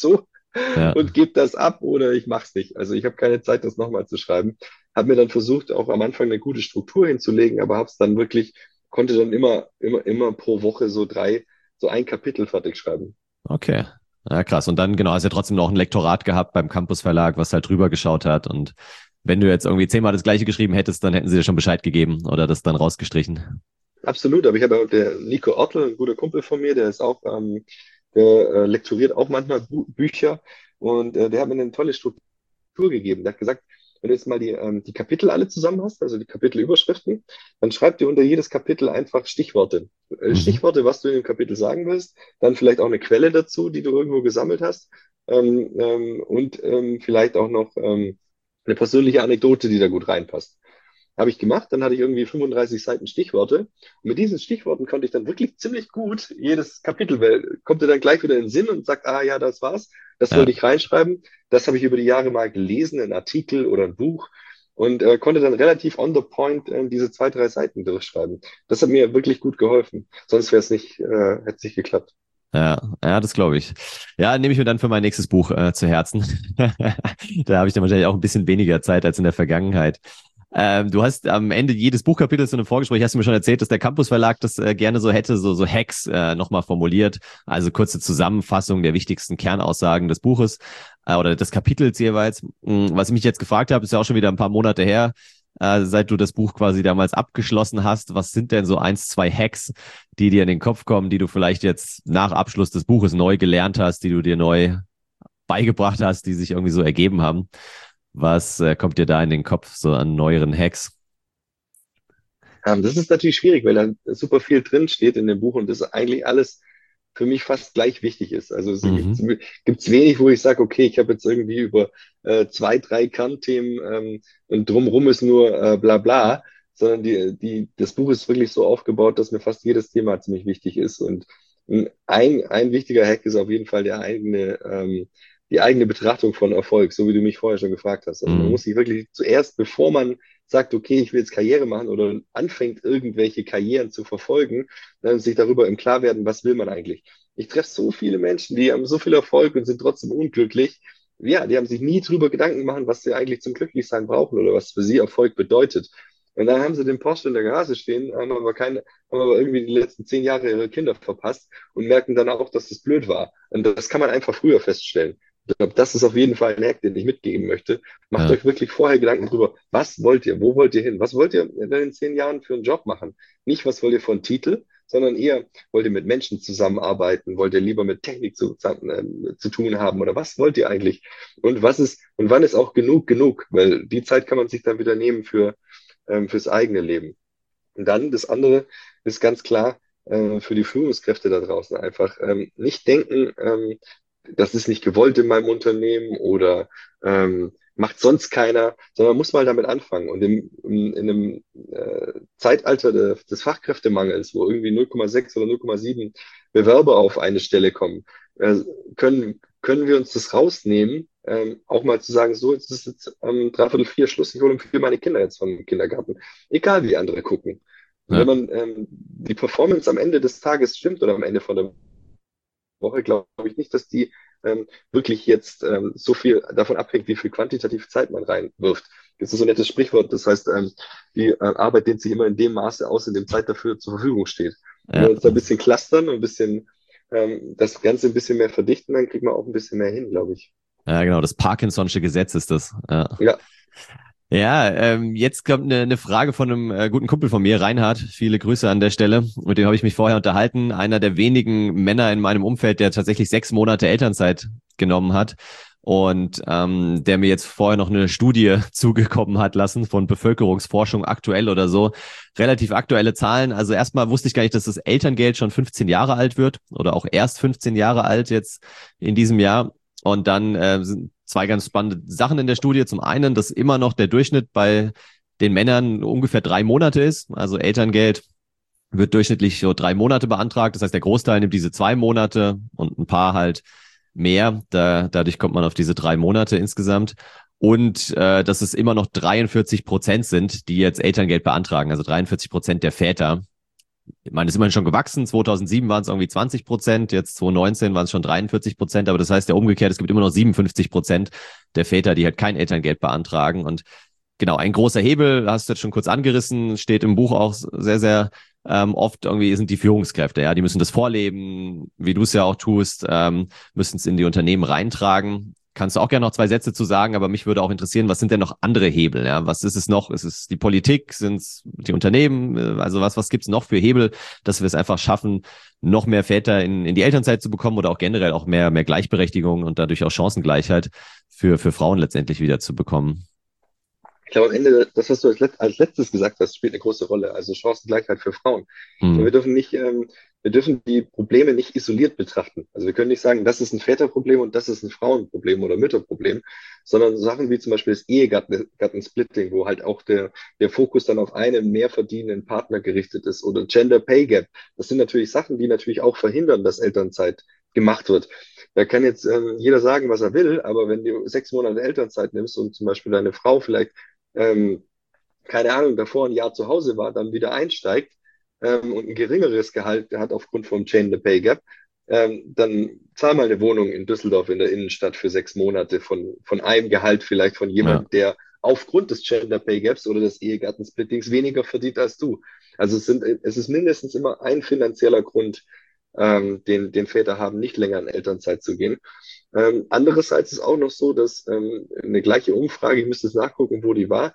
Ja. und gebe das ab oder ich mache es nicht. Also ich habe keine Zeit, das nochmal zu schreiben. Habe mir dann versucht, auch am Anfang eine gute Struktur hinzulegen, aber habe es dann wirklich, konnte dann immer, immer, immer pro Woche so drei, so ein Kapitel fertig schreiben. Okay. Ja, krass. Und dann, genau, hast du ja trotzdem noch ein Lektorat gehabt beim Campus Verlag, was halt drüber geschaut hat. Und wenn du jetzt irgendwie zehnmal das Gleiche geschrieben hättest, dann hätten sie dir schon Bescheid gegeben oder das dann rausgestrichen. Absolut, aber ich habe auch der Nico Ottl, ein guter Kumpel von mir, der ist auch, ähm, der äh, lektoriert auch manchmal Bu Bücher und äh, der hat mir eine tolle Struktur gegeben. Der hat gesagt, wenn du jetzt mal die, ähm, die Kapitel alle zusammen hast, also die Kapitelüberschriften, dann schreib dir unter jedes Kapitel einfach Stichworte. Äh, Mhm. Stichworte, was du in dem Kapitel sagen willst, dann vielleicht auch eine Quelle dazu, die du irgendwo gesammelt hast ähm, ähm, und ähm, vielleicht auch noch ähm, eine persönliche Anekdote, die da gut reinpasst. Habe ich gemacht, dann hatte ich irgendwie fünfunddreißig Seiten Stichworte. Und mit diesen Stichworten konnte ich dann wirklich ziemlich gut jedes Kapitel, weil kommt dir dann gleich wieder in den Sinn und sagt, ah ja, das war's, das Ja. wollte ich reinschreiben. Das habe ich über die Jahre mal gelesen, ein Artikel oder ein Buch und äh, konnte dann relativ on the point äh, diese zwei, drei Seiten durchschreiben. Das hat mir wirklich gut geholfen. Sonst wäre es nicht, äh, hätte es nicht geklappt. Ja, ja, das glaube ich. Ja, nehme ich mir dann für mein nächstes Buch äh, zu Herzen. Da habe ich dann wahrscheinlich auch ein bisschen weniger Zeit als in der Vergangenheit. Ähm, du hast am Ende jedes Buchkapitels in einem Vorgespräch, hast du mir schon erzählt, dass der Campus Verlag das äh, gerne so hätte, so, so Hacks äh, nochmal formuliert. Also kurze Zusammenfassung der wichtigsten Kernaussagen des Buches äh, oder des Kapitels jeweils. Mm, Was ich mich jetzt gefragt habe, ist ja auch schon wieder ein paar Monate her, äh, seit du das Buch quasi damals abgeschlossen hast. Was sind denn so eins, zwei Hacks, die dir in den Kopf kommen, die du vielleicht jetzt nach Abschluss des Buches neu gelernt hast, die du dir neu beigebracht hast, die sich irgendwie so ergeben haben? Was äh, kommt dir da in den Kopf so an neueren Hacks? Ähm, das ist natürlich schwierig, weil da super viel drin steht in dem Buch und das eigentlich alles für mich fast gleich wichtig ist. Also es gibt Mhm. gibt's wenig, wo ich sage, okay, ich habe jetzt irgendwie über äh, zwei, drei Kernthemen ähm, und drumherum ist nur äh, bla bla, sondern die, die, das Buch ist wirklich so aufgebaut, dass mir fast jedes Thema ziemlich wichtig ist. Und ein, ein wichtiger Hack ist auf jeden Fall der eigene, ähm, die eigene Betrachtung von Erfolg, so wie du mich vorher schon gefragt hast. Also man Mhm. muss sich wirklich zuerst, bevor man sagt, okay, ich will jetzt Karriere machen oder anfängt, irgendwelche Karrieren zu verfolgen, dann sich darüber im Klar werden, was will man eigentlich. Ich treffe so viele Menschen, die haben so viel Erfolg und sind trotzdem unglücklich. Ja, die haben sich nie drüber Gedanken machen, was sie eigentlich zum Glücklichsein brauchen oder was für sie Erfolg bedeutet. Und dann haben sie den Porsche in der Garage stehen, haben aber keine, haben aber irgendwie die letzten zehn Jahre ihre Kinder verpasst und merken dann auch, dass das blöd war. Und das kann man einfach früher feststellen. Ich glaube, das ist auf jeden Fall ein Hack, den ich mitgeben möchte. Macht Ja. euch wirklich vorher Gedanken drüber, was wollt ihr, wo wollt ihr hin, was wollt ihr in den zehn Jahren für einen Job machen? Nicht, was wollt ihr für einen Titel, sondern eher, wollt ihr mit Menschen zusammenarbeiten, wollt ihr lieber mit Technik zu, äh, zu tun haben oder was wollt ihr eigentlich? Und was ist, und wann ist auch genug genug? Weil die Zeit kann man sich dann wieder nehmen für, ähm, fürs eigene Leben. Und dann das andere ist ganz klar äh, für die Führungskräfte da draußen einfach ähm, nicht denken, ähm, das ist nicht gewollt in meinem Unternehmen oder ähm, macht sonst keiner, sondern man muss mal damit anfangen. Und im, in, in einem äh, Zeitalter de, des Fachkräftemangels, wo irgendwie null Komma sechs oder null Komma sieben Bewerber auf eine Stelle kommen, äh, können, können wir uns das rausnehmen, ähm, auch mal zu sagen, so, jetzt ist jetzt ähm, dreiviertel vier Schluss, ich hole um vier meine Kinder jetzt vom Kindergarten. Egal wie andere gucken. Und wenn Ja. man ähm, die Performance am Ende des Tages stimmt oder am Ende von der Woche, glaube ich nicht, dass die ähm, wirklich jetzt ähm, so viel davon abhängt, wie viel quantitative Zeit man reinwirft. Das ist so ein nettes Sprichwort, das heißt, ähm, die äh, Arbeit dehnt sich immer in dem Maße aus, in dem Zeit dafür zur Verfügung steht. Wenn wir Ja. uns da ein bisschen clustern und ein bisschen ähm, das Ganze ein bisschen mehr verdichten, dann kriegt man auch ein bisschen mehr hin, glaube ich. Ja, genau, das Parkinson'sche Gesetz ist das. Ja. Ja, Ja, ähm, jetzt kommt eine, eine Frage von einem äh, guten Kumpel von mir, Reinhard. Viele Grüße an der Stelle. Mit dem habe ich mich vorher unterhalten. Einer der wenigen Männer in meinem Umfeld, der tatsächlich sechs Monate Elternzeit genommen hat und ähm, der mir jetzt vorher noch eine Studie zugekommen hat lassen von Bevölkerungsforschung aktuell oder so. Relativ aktuelle Zahlen. Also erstmal wusste ich gar nicht, dass das Elterngeld schon fünfzehn Jahre alt wird oder auch erst fünfzehn Jahre alt jetzt in diesem Jahr. Und dann äh, sind zwei ganz spannende Sachen in der Studie. Zum einen, dass immer noch der Durchschnitt bei den Männern ungefähr drei Monate ist. Also Elterngeld wird durchschnittlich so drei Monate beantragt. Das heißt, der Großteil nimmt diese zwei Monate und ein paar halt mehr. Da, dadurch kommt man auf diese drei Monate insgesamt. Und äh, dass es immer noch dreiundvierzig Prozent sind, die jetzt Elterngeld beantragen. Also dreiundvierzig Prozent der Väter ich meine, das ist immerhin schon gewachsen. zweitausendsieben waren es irgendwie zwanzig Prozent, jetzt zweitausendneunzehn waren es schon dreiundvierzig Prozent, aber das heißt ja umgekehrt, es gibt immer noch siebenundfünfzig Prozent der Väter, die halt kein Elterngeld beantragen. Und genau, ein großer Hebel, hast du jetzt schon kurz angerissen, steht im Buch auch sehr, sehr ähm, oft irgendwie, sind die Führungskräfte, ja, die müssen das vorleben, wie du es ja auch tust, ähm, müssen es in die Unternehmen reintragen. Kannst du auch gerne noch zwei Sätze zu sagen, aber mich würde auch interessieren, was sind denn noch andere Hebel? Ja? Was ist es noch? Ist es die Politik? Sind es die Unternehmen? Also was, was gibt es noch für Hebel, dass wir es einfach schaffen, noch mehr Väter in, in die Elternzeit zu bekommen oder auch generell auch mehr, mehr Gleichberechtigung und dadurch auch Chancengleichheit für, für Frauen letztendlich wieder zu bekommen? Ich glaube, am Ende, das, was du als, Let als letztes gesagt hast, spielt eine große Rolle. Also Chancengleichheit für Frauen. Und wir Hm. dürfen nicht, ähm, wir dürfen die Probleme nicht isoliert betrachten. Also wir können nicht sagen, das ist ein Väterproblem und das ist ein Frauenproblem oder Mütterproblem, sondern so Sachen wie zum Beispiel das Ehegattensplitting, wo halt auch der, der Fokus dann auf einen mehr verdienenden Partner gerichtet ist oder Gender Pay Gap. Das sind natürlich Sachen, die natürlich auch verhindern, dass Elternzeit gemacht wird. Da kann jetzt ähm, jeder sagen, was er will, aber wenn du sechs Monate Elternzeit nimmst und zum Beispiel deine Frau vielleicht ähm, keine Ahnung, davor ein Jahr zu Hause war, dann wieder einsteigt ähm, und ein geringeres Gehalt hat aufgrund vom Gender Pay Gap, ähm, dann zahl mal eine Wohnung in Düsseldorf in der Innenstadt für sechs Monate von, von einem Gehalt vielleicht von Ja. jemandem, der aufgrund des Gender Pay Gaps oder des Ehegattensplittings weniger verdient als du. Also es sind, es ist mindestens immer ein finanzieller Grund, ähm, den, den Väter haben, nicht länger in Elternzeit zu gehen. Ähm, andererseits ist auch noch so, dass ähm, eine gleiche Umfrage, ich müsste es nachgucken, wo die war,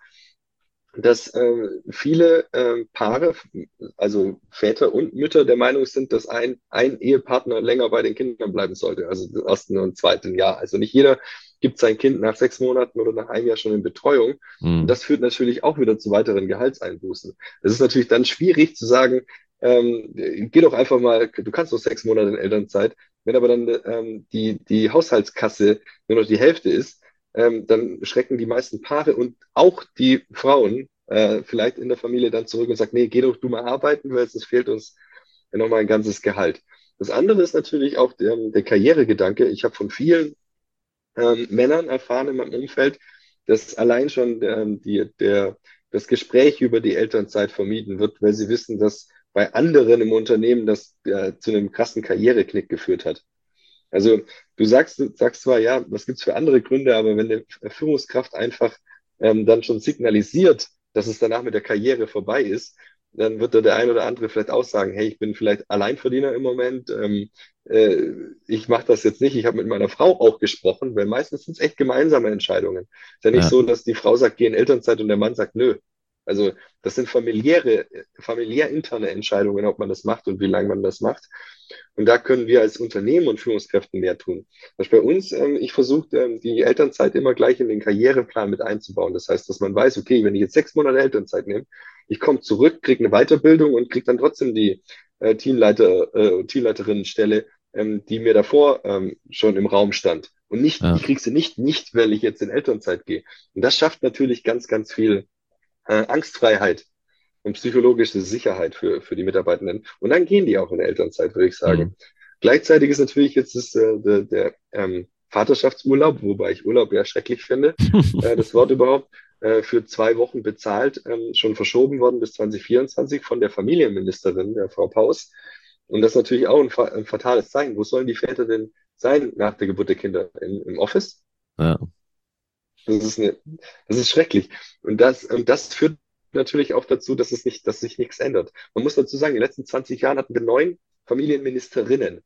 dass äh, viele äh, Paare, also Väter und Mütter, der Meinung sind, dass ein, ein Ehepartner länger bei den Kindern bleiben sollte, also im ersten und zweiten Jahr. Also nicht jeder gibt sein Kind nach sechs Monaten oder nach einem Jahr schon in Betreuung. Und Hm. das führt natürlich auch wieder zu weiteren Gehaltseinbußen. Es ist natürlich dann schwierig zu sagen, ähm, geh doch einfach mal, du kannst doch sechs Monate in Elternzeit, wenn aber dann ähm, die, die Haushaltskasse nur noch die Hälfte ist, ähm, dann schrecken die meisten Paare und auch die Frauen äh, vielleicht in der Familie dann zurück und sagen, nee, geh doch du mal arbeiten, weil es fehlt uns ja nochmal ein ganzes Gehalt. Das andere ist natürlich auch der, der Karrieregedanke. Ich habe von vielen ähm, Männern erfahren in meinem Umfeld, dass allein schon ähm, die, der, das Gespräch über die Elternzeit vermieden wird, weil sie wissen, dass bei anderen im Unternehmen das äh, zu einem krassen Karriereknick geführt hat. Also du sagst, du sagst zwar, ja, was gibt's für andere Gründe, aber wenn eine Führungskraft einfach ähm, dann schon signalisiert, dass es danach mit der Karriere vorbei ist, dann wird da der ein oder andere vielleicht auch sagen, hey, ich bin vielleicht Alleinverdiener im Moment, ähm, äh, ich mache das jetzt nicht, ich habe mit meiner Frau auch gesprochen, weil meistens sind es echt gemeinsame Entscheidungen. Ist ja nicht Ja. so, dass die Frau sagt, geh in Elternzeit und der Mann sagt, nö. Also das sind familiäre, familiär interne Entscheidungen, ob man das macht und wie lange man das macht. Und da können wir als Unternehmen und Führungskräfte mehr tun. Was bei uns, ähm, ich versuche, ähm, die Elternzeit immer gleich in den Karriereplan mit einzubauen. Das heißt, dass man weiß, okay, wenn ich jetzt sechs Monate Elternzeit nehme, ich komme zurück, kriege eine Weiterbildung und kriege dann trotzdem die äh, Teamleiter, äh, Teamleiterinnenstelle, ähm, die mir davor ähm, schon im Raum stand. Und nicht, Ja. ich kriege sie nicht, nicht, weil ich jetzt in Elternzeit gehe. Und das schafft natürlich ganz, ganz viel äh, Angstfreiheit und psychologische Sicherheit für, für die Mitarbeitenden. Und dann gehen die auch in Elternzeit, würde ich Hm. sagen. Gleichzeitig ist natürlich jetzt das, äh, der, der ähm, Vaterschaftsurlaub, wobei ich Urlaub ja schrecklich finde, äh, das Wort überhaupt, äh, für zwei Wochen bezahlt, ähm, schon verschoben worden bis zwanzig vierundzwanzig von der Familienministerin, der Frau Paus. Und das ist natürlich auch ein, fa- ein fatales Zeichen. Wo sollen die Väter denn sein nach der Geburt der Kinder? In, im Office? Ja. Das ist eine, das ist schrecklich. Und das, und das führt natürlich auch dazu, dass es nicht, dass sich nichts ändert. Man muss dazu sagen, in den letzten zwanzig Jahren hatten wir neun Familienministerinnen.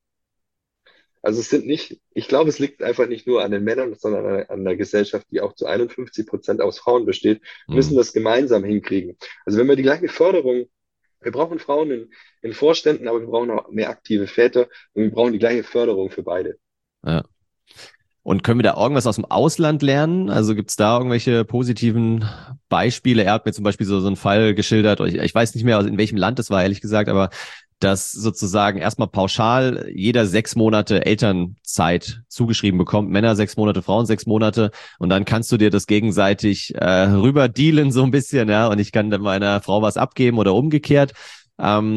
Also es sind nicht, ich glaube, es liegt einfach nicht nur an den Männern, sondern an, an der Gesellschaft, die auch zu einundfünfzig Prozent aus Frauen besteht, müssen Hm. das gemeinsam hinkriegen. Also wenn wir die gleiche Förderung, wir brauchen Frauen in, in Vorständen, aber wir brauchen auch mehr aktive Väter und wir brauchen die gleiche Förderung für beide. Ja. Und können wir da irgendwas aus dem Ausland lernen? Also gibt es da irgendwelche positiven Beispiele? Er hat mir zum Beispiel so, so einen Fall geschildert, ich, ich weiß nicht mehr, in welchem Land das war, ehrlich gesagt, aber dass sozusagen erstmal pauschal jeder sechs Monate Elternzeit zugeschrieben bekommt. Männer sechs Monate, Frauen sechs Monate. Und dann kannst du dir das gegenseitig äh, rüber dealen so ein bisschen, ja. Und ich kann dann meiner Frau was abgeben oder umgekehrt. Ähm,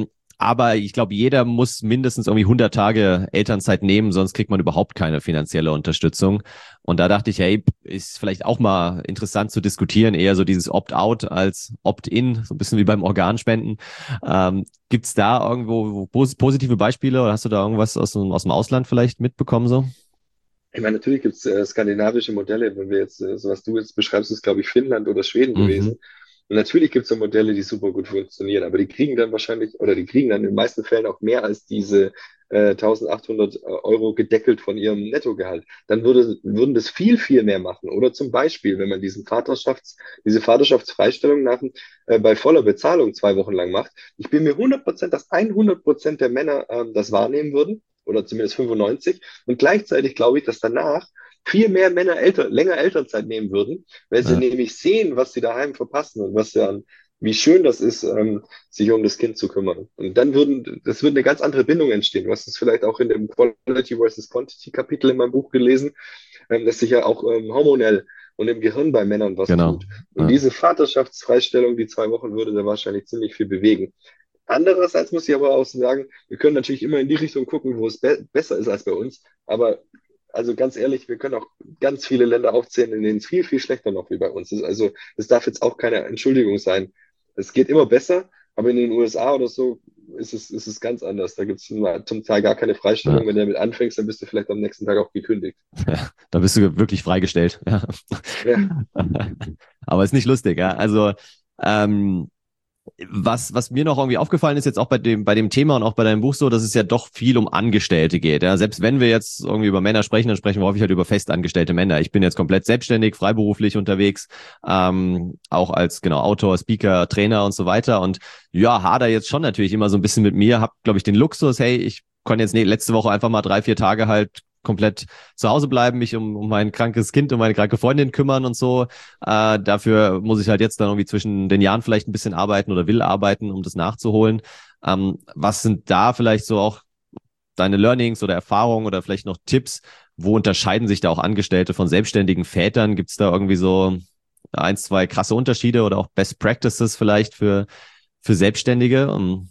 aber ich glaube, jeder muss mindestens irgendwie hundert Tage Elternzeit nehmen, sonst kriegt man überhaupt keine finanzielle Unterstützung. Und da dachte ich, hey, ist vielleicht auch mal interessant zu diskutieren, eher so dieses Opt-out als Opt-in, so ein bisschen wie beim Organspenden. Ähm, gibt's da irgendwo pos- positive Beispiele oder hast du da irgendwas aus dem, aus dem Ausland vielleicht mitbekommen so? Ich meine, natürlich gibt es äh, skandinavische Modelle. Wenn wir jetzt, äh, so was du jetzt beschreibst, ist, glaube ich, Finnland oder Schweden Mhm. gewesen. Und natürlich gibt es so Modelle, die super gut funktionieren, aber die kriegen dann wahrscheinlich, oder die kriegen dann in den meisten Fällen auch mehr als diese äh, eintausendachthundert Euro gedeckelt von ihrem Nettogehalt. Dann würde, würden das viel, viel mehr machen. Oder zum Beispiel, wenn man diesen Vaterschafts, diese Vaterschaftsfreistellung nach, äh, bei voller Bezahlung zwei Wochen lang macht. Ich bin mir hundert Prozent, dass hundert Prozent der Männer ähm, das wahrnehmen würden, oder zumindest fünfundneunzig. Und gleichzeitig glaube ich, dass danach viel mehr Männer älter, länger Elternzeit nehmen würden, weil sie Ja, nämlich sehen, was sie daheim verpassen und was ja, wie schön das ist, ähm, sich um das Kind zu kümmern. Und dann würden, das würde eine ganz andere Bindung entstehen. Du hast es vielleicht auch in dem Quality versus Quantity Kapitel in meinem Buch gelesen, ähm, dass sich ja auch ähm, hormonell und im Gehirn bei Männern was genau. tut. Und Ja, diese Vaterschaftsfreistellung, die zwei Wochen, würde da wahrscheinlich ziemlich viel bewegen. Andererseits muss ich aber auch sagen, wir können natürlich immer in die Richtung gucken, wo es be besser ist als bei uns. Aber also ganz ehrlich, wir können auch ganz viele Länder aufzählen, in denen es viel, viel schlechter noch wie bei uns ist. Also das darf jetzt auch keine Entschuldigung sein. Es geht immer besser, aber in den U S A oder so ist es, ist es ganz anders. Da gibt es zum Teil gar keine ja, Freistellung. Wenn du damit anfängst, dann bist du vielleicht am nächsten Tag auch gekündigt. ja. Da bist du wirklich freigestellt. Ja. Ja, Aber ist nicht lustig, ja. Also ähm, Was, was mir noch irgendwie aufgefallen ist, jetzt auch bei dem, bei dem Thema und auch bei deinem Buch so, dass es ja doch viel um Angestellte geht. Ja, selbst wenn wir jetzt irgendwie über Männer sprechen, dann sprechen wir häufig halt über festangestellte Männer. Ich bin jetzt komplett selbstständig, freiberuflich unterwegs, ähm, auch als genau Autor, Speaker, Trainer und so weiter. Und ja, hader jetzt schon natürlich immer so ein bisschen mit mir, hab, glaube ich, den Luxus, hey, ich konnte jetzt nee, letzte Woche einfach mal drei, vier Tage halt komplett zu Hause bleiben, mich um, um mein krankes Kind, um meine kranke Freundin kümmern und so. Äh, dafür muss ich halt jetzt dann irgendwie zwischen den Jahren vielleicht ein bisschen arbeiten oder will arbeiten, um das nachzuholen. Ähm, was sind da vielleicht so auch deine Learnings oder Erfahrungen oder vielleicht noch Tipps? Wo unterscheiden sich da auch Angestellte von selbstständigen Vätern? Gibt es da irgendwie so ein, zwei krasse Unterschiede oder auch Best Practices vielleicht für, für Selbstständige? Um,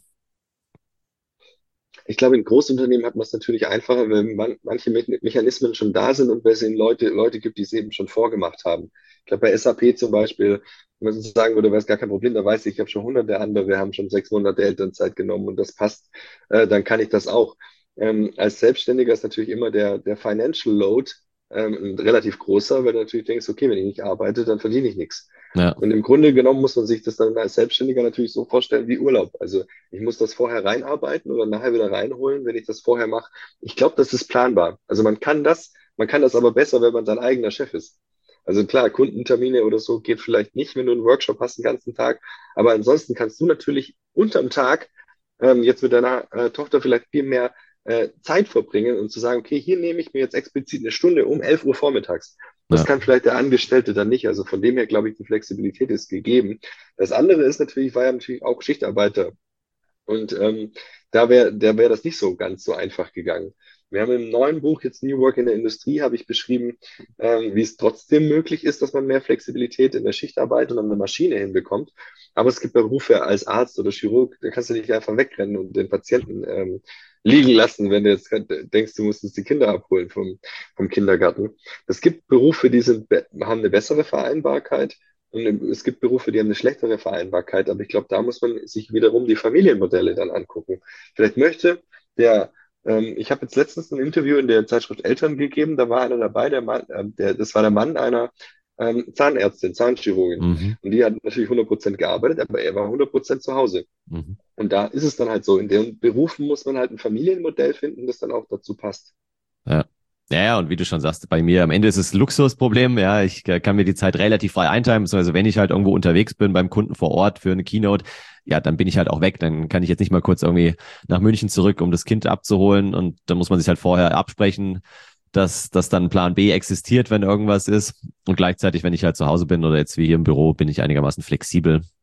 ich glaube, in Großunternehmen hat man es natürlich einfacher, wenn man, manche Me Mechanismen schon da sind und weil es eben Leute, Leute gibt, die es eben schon vorgemacht haben. Ich glaube, bei S A P zum Beispiel, wenn man so sagen würde, wäre es gar kein Problem, da weiß ich, ich habe schon hunderte andere, haben schon sechs Monate Elternzeit genommen und das passt, äh, dann kann ich das auch. Ähm, als Selbstständiger ist natürlich immer der, der Financial Load ähm, ein relativ großer, weil du natürlich denkst, okay, wenn ich nicht arbeite, dann verdiene ich nichts. ja, Und im Grunde genommen muss man sich das dann als Selbstständiger natürlich so vorstellen wie Urlaub. Also ich muss das vorher reinarbeiten oder nachher wieder reinholen, wenn ich das vorher mache. Ich glaube, das ist planbar. Also man kann das, man kann das aber besser, wenn man sein eigener Chef ist. Also klar, Kundentermine oder so geht vielleicht nicht, wenn du einen Workshop hast den ganzen Tag. Aber ansonsten kannst du natürlich unterm Tag ähm, jetzt mit deiner äh, Tochter vielleicht viel mehr äh, Zeit verbringen und zu sagen, okay, hier nehme ich mir jetzt explizit eine Stunde um elf Uhr vormittags. Das ja, kann vielleicht der Angestellte dann nicht. Also von dem her glaube ich, die Flexibilität ist gegeben. Das andere ist natürlich, ich war ja natürlich auch Schichtarbeiter und ähm, da wäre da wäre das nicht so ganz so einfach gegangen. Wir haben im neuen Buch jetzt New Work in der Industrie, habe ich beschrieben, ähm, wie es trotzdem möglich ist, dass man mehr Flexibilität in der Schichtarbeit und an der Maschine hinbekommt. Aber es gibt Berufe als Arzt oder Chirurg, da kannst du nicht einfach wegrennen und den Patienten ähm, liegen lassen, wenn du jetzt denkst, du musstest die Kinder abholen vom, vom Kindergarten. Es gibt Berufe, die sind, haben eine bessere Vereinbarkeit. Und es gibt Berufe, die haben eine schlechtere Vereinbarkeit, aber ich glaube, da muss man sich wiederum die Familienmodelle dann angucken. Vielleicht möchte der, ähm, ich habe jetzt letztens ein Interview in der Zeitschrift Eltern gegeben, da war einer dabei, der Mann, äh, der, das war der Mann einer ähm, Zahnärztin, Zahnchirurgin. mhm, Und die hat natürlich hundert Prozent gearbeitet, aber er war hundert Prozent zu Hause. mhm. Und da ist es dann halt so, in den Berufen muss man halt ein Familienmodell finden, das dann auch dazu passt. Ja. Ja, ja, und wie du schon sagst, bei mir am Ende ist es ein Luxusproblem. Ja, ich äh, kann mir die Zeit relativ frei einteilen, beziehungsweise wenn ich halt irgendwo unterwegs bin beim Kunden vor Ort für eine Keynote, ja, dann bin ich halt auch weg. Dann kann ich jetzt nicht mal kurz irgendwie nach München zurück, um das Kind abzuholen. Und dann muss man sich halt vorher absprechen, dass, dass dann Plan B existiert, wenn irgendwas ist. Und gleichzeitig, wenn ich halt zu Hause bin oder jetzt wie hier im Büro, bin ich einigermaßen flexibel.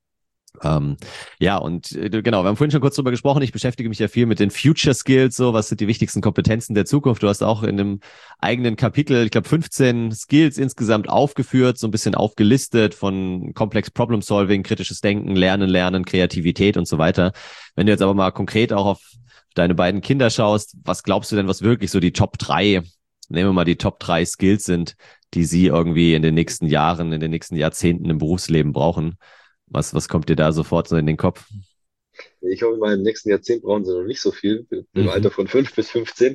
Ähm, ja, und äh, genau, wir haben vorhin schon kurz drüber gesprochen. Ich beschäftige mich ja viel mit den Future Skills, so was sind die wichtigsten Kompetenzen der Zukunft. Du hast auch in einem eigenen Kapitel, ich glaube, fünfzehn Skills insgesamt aufgeführt, so ein bisschen aufgelistet von Complex Problem Solving, kritisches Denken, Lernen, Lernen, Kreativität und so weiter. Wenn du jetzt aber mal konkret auch auf deine beiden Kinder schaust, was glaubst du denn, was wirklich so die Top drei, nehmen wir mal die Top drei Skills sind, die sie irgendwie in den nächsten Jahren, in den nächsten Jahrzehnten im Berufsleben brauchen? Was, was kommt dir da sofort so in den Kopf? Ich hoffe mal, im nächsten Jahrzehnt brauchen sie noch nicht so viel, im Mhm. Alter von fünf bis fünfzehn.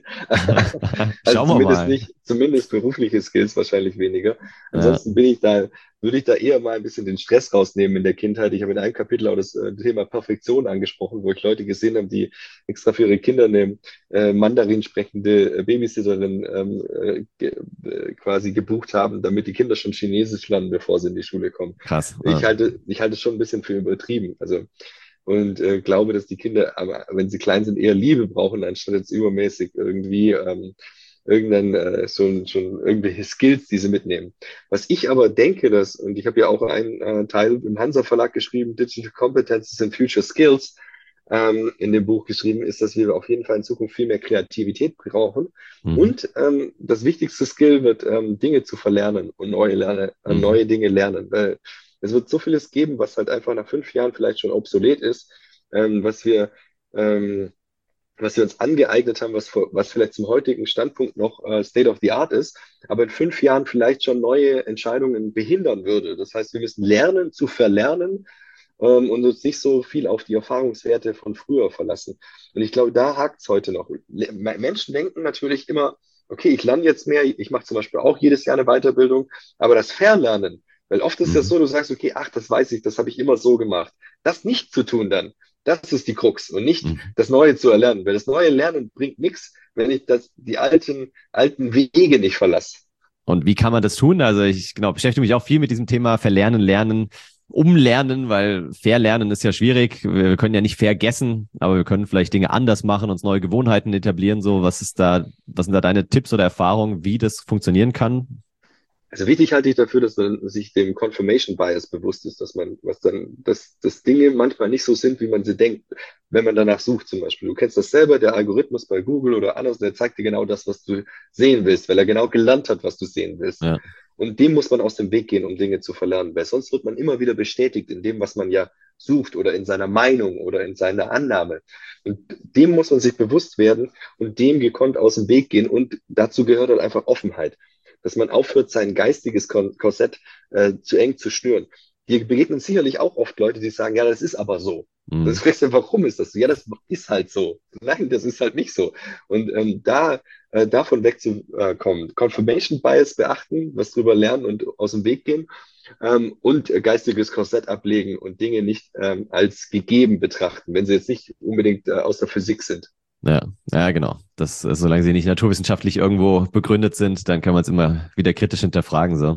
Also Schauen wir zumindest mal. nicht, zumindest berufliche Skills wahrscheinlich weniger. Ja, Ansonsten bin ich da, würde ich da eher mal ein bisschen den Stress rausnehmen in der Kindheit. Ich habe in einem Kapitel auch das äh, Thema Perfektion angesprochen, wo ich Leute gesehen habe, die extra für ihre Kinder eine äh, Mandarin sprechende äh, Babysitterin ähm, äh, ge äh, quasi gebucht haben, damit die Kinder schon Chinesisch lernen, bevor sie in die Schule kommen. krass. Ja. Ich halte, ich halte es schon ein bisschen für übertrieben. Also und äh, glaube, dass die Kinder, aber wenn sie klein sind, eher Liebe brauchen, anstatt jetzt übermäßig irgendwie ähm, irgendein äh, so ein, schon irgendwelche Skills, die sie mitnehmen. Was ich aber denke, dass, und ich habe ja auch einen äh, Teil im Hansa Verlag geschrieben, Digital Competences and Future Skills, ähm, in dem Buch geschrieben, ist, dass wir auf jeden Fall in Zukunft viel mehr Kreativität brauchen. Mhm. Und ähm, das wichtigste Skill wird, ähm, Dinge zu verlernen und neue, Lerne, äh, Mhm. neue Dinge lernen. Weil es wird so vieles geben, was halt einfach nach fünf Jahren vielleicht schon obsolet ist, ähm, was wir, ähm, was wir uns angeeignet haben, was, vor, was vielleicht zum heutigen Standpunkt noch äh, State of the Art ist, aber in fünf Jahren vielleicht schon neue Entscheidungen behindern würde. Das heißt, wir müssen lernen zu verlernen ähm, und uns nicht so viel auf die Erfahrungswerte von früher verlassen. Und ich glaube, da hakt es heute noch. Le Menschen denken natürlich immer, okay, ich lerne jetzt mehr, ich mache zum Beispiel auch jedes Jahr eine Weiterbildung, aber das Verlernen, weil oft ist das Mhm. so, du sagst, okay, ach, das weiß ich, das habe ich immer so gemacht. Das nicht zu tun dann, das ist die Krux und nicht Mhm. das Neue zu erlernen, weil das neue Lernen bringt nichts, wenn ich das, die alten, alten Wege nicht verlasse. Und wie kann man das tun? Also ich genau beschäftige mich auch viel mit diesem Thema Verlernen, Lernen, Umlernen, weil Verlernen ist ja schwierig. Wir können ja nicht vergessen, aber wir können vielleicht Dinge anders machen, uns neue Gewohnheiten etablieren. So, was ist da, was sind da deine Tipps oder Erfahrungen, wie das funktionieren kann? Also wichtig halte ich dafür, dass man sich dem Confirmation Bias bewusst ist, dass man, was dann, dass, dass Dinge manchmal nicht so sind, wie man sie denkt, wenn man danach sucht zum Beispiel. Du kennst das selber, der Algorithmus bei Google oder anders, der zeigt dir genau das, was du sehen willst, weil er genau gelernt hat, was du sehen willst. Ja. Und dem muss man aus dem Weg gehen, um Dinge zu verlernen, weil sonst wird man immer wieder bestätigt in dem, was man ja sucht oder in seiner Meinung oder in seiner Annahme. Und dem muss man sich bewusst werden und dem gekonnt aus dem Weg gehen. Und dazu gehört halt einfach Offenheit, dass man aufhört, sein geistiges Korsett äh, zu eng zu schnüren. Hier begegnen sicherlich auch oft Leute, die sagen, ja, das ist aber so. Das Mhm. fragst du, warum ist das so? Ja, das ist halt so. Nein, das ist halt nicht so. Und ähm, da äh, davon wegzukommen, Confirmation Bias beachten, was drüber lernen und aus dem Weg gehen ähm, und äh, geistiges Korsett ablegen und Dinge nicht ähm, als gegeben betrachten, wenn sie jetzt nicht unbedingt äh, aus der Physik sind. Ja, ja, genau. Das, äh, solange sie nicht naturwissenschaftlich irgendwo begründet sind, dann kann man es immer wieder kritisch hinterfragen, so.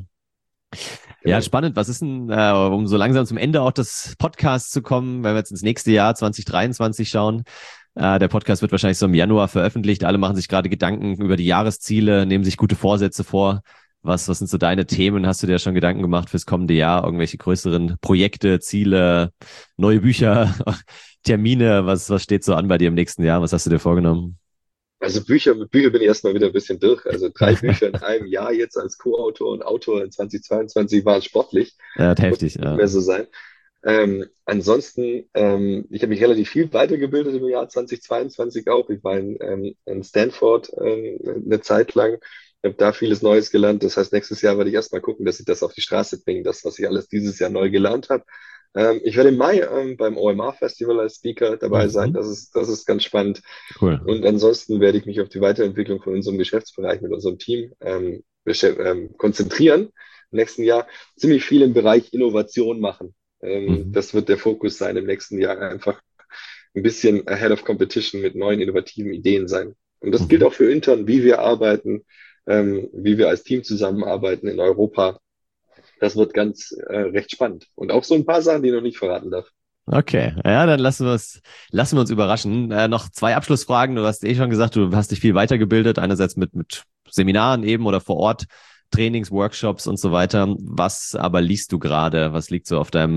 Ja, Genau. spannend. Was ist denn, äh, um so langsam zum Ende auch des Podcasts zu kommen, wenn wir jetzt ins nächste Jahr zwanzig dreiundzwanzig schauen? Äh, der Podcast wird wahrscheinlich so im Januar veröffentlicht. Alle machen sich gerade Gedanken über die Jahresziele, nehmen sich gute Vorsätze vor. Was, was sind so deine Themen? Hast du dir schon Gedanken gemacht fürs kommende Jahr? Irgendwelche größeren Projekte, Ziele, neue Bücher, Termine? Was, was steht so an bei dir im nächsten Jahr? Was hast du dir vorgenommen? Also Bücher, mit Büchern bin ich erstmal wieder ein bisschen durch. Also drei Bücher in einem Jahr jetzt als Co-Autor und Autor in zwanzig zweiundzwanzig war es sportlich. Ja, Muss heftig, nicht ja. mehr so sein. Ähm, ansonsten, ähm, ich habe mich relativ viel weitergebildet im Jahr zwanzig zweiundzwanzig auch. Ich war in, ähm, in Stanford ähm, eine Zeit lang. Ich habe da vieles Neues gelernt. Das heißt, nächstes Jahr werde ich erstmal gucken, dass ich das auf die Straße bringe, das, was ich alles dieses Jahr neu gelernt habe. Ähm, ich werde im Mai ähm, beim O M R-Festival als Speaker dabei sein. Mhm. Das ist, das ist ganz spannend. Cool. Und ansonsten werde ich mich auf die Weiterentwicklung von unserem Geschäftsbereich mit unserem Team ähm, beschä- ähm, konzentrieren. Im nächsten Jahr ziemlich viel im Bereich Innovation machen. Ähm, Mhm. das wird der Fokus sein im nächsten Jahr. Einfach ein bisschen ahead of competition mit neuen innovativen Ideen sein. Und das gilt Mhm. auch für intern, wie wir arbeiten, ähm, wie wir als Team zusammenarbeiten in Europa. Das wird ganz äh, recht spannend. Und auch so ein paar Sachen, die ich noch nicht verraten darf. Okay, ja, dann lassen wir es, lassen wir uns überraschen. Äh, noch zwei Abschlussfragen. Du hast eh schon gesagt, du hast dich viel weitergebildet, einerseits mit, mit Seminaren eben oder vor Ort, Trainings, Workshops und so weiter. Was aber liest du gerade? Was liegt so auf deinem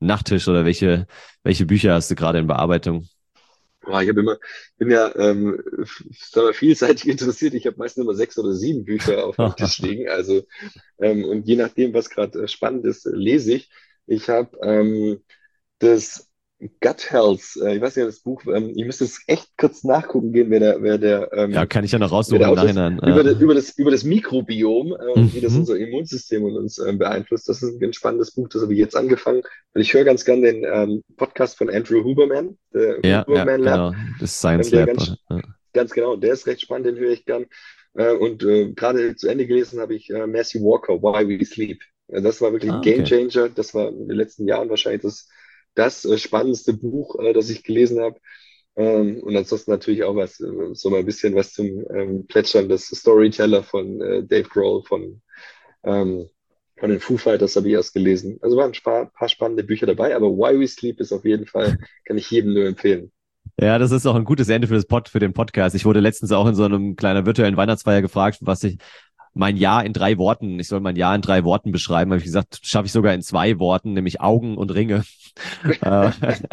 Nachttisch oder welche, welche Bücher hast du gerade in Bearbeitung? Boah, ich habe immer, bin ja ähm, f- sag mal, vielseitig interessiert. Ich habe meistens immer sechs oder sieben Bücher auf meinem Tisch liegen. Also ähm, und je nachdem, was gerade äh, spannend ist, äh, lese ich. Ich habe ähm, das Gut Health, äh, ich weiß nicht, das Buch, ähm, ich müsste es echt kurz nachgucken gehen, wer der, wer der, Ja, ähm, kann ich ja noch wer raussuchen der im Autor ist, Nachhinein. über, das, Ja. über, das, über das Mikrobiom äh, und wie das Mhm. unser Immunsystem und uns ähm, beeinflusst. Das ist ein ganz spannendes Buch, das habe ich jetzt angefangen. Und ich höre ganz gern den ähm, Podcast von Andrew Huberman, der Ja, ja, Huberman Lab, genau. Das ähm, Science der Lab. ganz, Ja. ganz genau, der ist recht spannend, den höre ich gern. Äh, und äh, gerade zu Ende gelesen habe ich äh, Matthew Walker, Why We Sleep. Äh, das war wirklich ein Ah, Game okay. Changer. Das war in den letzten Jahren wahrscheinlich das, das äh, spannendste Buch, äh, das ich gelesen habe. Ähm, und ansonsten natürlich auch was, äh, so mal ein bisschen was zum ähm, Plätschern des Storyteller von äh, Dave Grohl von, ähm, von den Foo Fighters habe ich erst gelesen. Also waren ein paar, paar spannende Bücher dabei, aber Why We Sleep ist auf jeden Fall, kann ich jedem nur empfehlen. Ja, das ist auch ein gutes Ende für das Pod, für den Podcast. Ich wurde letztens auch in so einem kleinen virtuellen Weihnachtsfeier gefragt, was ich mein Jahr in drei Worten, ich soll mein Jahr in drei Worten beschreiben. Habe ich gesagt, schaffe ich sogar in zwei Worten, nämlich Augen und Ringe. Äh,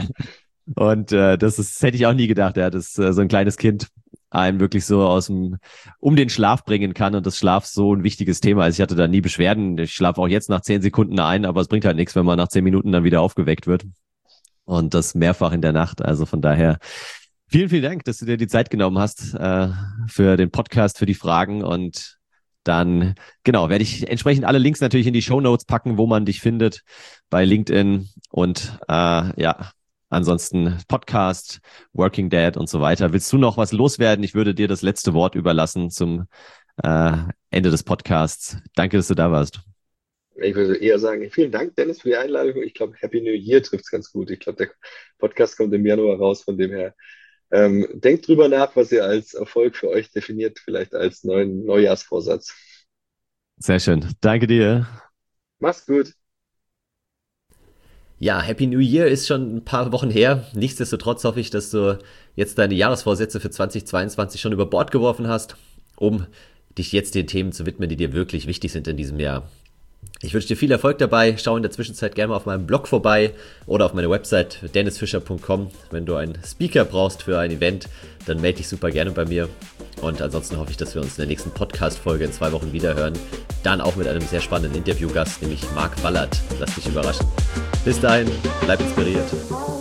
und äh, das ist, das hätte ich auch nie gedacht, ja, dass äh, so ein kleines Kind einen wirklich so aus dem, um den Schlaf bringen kann und das Schlaf so ein wichtiges Thema ist. Ich hatte da nie Beschwerden. Ich schlafe auch jetzt nach zehn Sekunden ein, aber es bringt halt nichts, wenn man nach zehn Minuten dann wieder aufgeweckt wird. Und das mehrfach in der Nacht. Also von daher vielen, vielen Dank, dass du dir die Zeit genommen hast äh, für den Podcast, für die Fragen. Und dann, genau, werde ich entsprechend alle Links natürlich in die Shownotes packen, wo man dich findet bei LinkedIn und äh, ja, ansonsten Podcast, Working Dad und so weiter. Willst du noch was loswerden? Ich würde dir das letzte Wort überlassen zum äh, Ende des Podcasts. Danke, dass du da warst. Ich würde eher sagen, vielen Dank, Dennis, für die Einladung. Ich glaube, Happy New Year trifft es ganz gut. Ich glaube, der Podcast kommt im Januar raus, von dem her. Ähm, denkt drüber nach, was ihr als Erfolg für euch definiert, vielleicht als neuen Neujahrsvorsatz. Sehr schön. Danke dir. Macht's gut. Ja, Happy New Year ist schon ein paar Wochen her. Nichtsdestotrotz hoffe ich, dass du jetzt deine Jahresvorsätze für zwanzig zweiundzwanzig schon über Bord geworfen hast, um dich jetzt den Themen zu widmen, die dir wirklich wichtig sind in diesem Jahr. Ich wünsche dir viel Erfolg dabei. Schau in der Zwischenzeit gerne mal auf meinem Blog vorbei oder auf meiner Website dennis fischer punkt com. Wenn du einen Speaker brauchst für ein Event, dann melde dich super gerne bei mir. Und ansonsten hoffe ich, dass wir uns in der nächsten Podcast-Folge in zwei Wochen wiederhören. Dann auch mit einem sehr spannenden Interviewgast, nämlich Marc Wallert. Lass dich überraschen. Bis dahin, bleib inspiriert.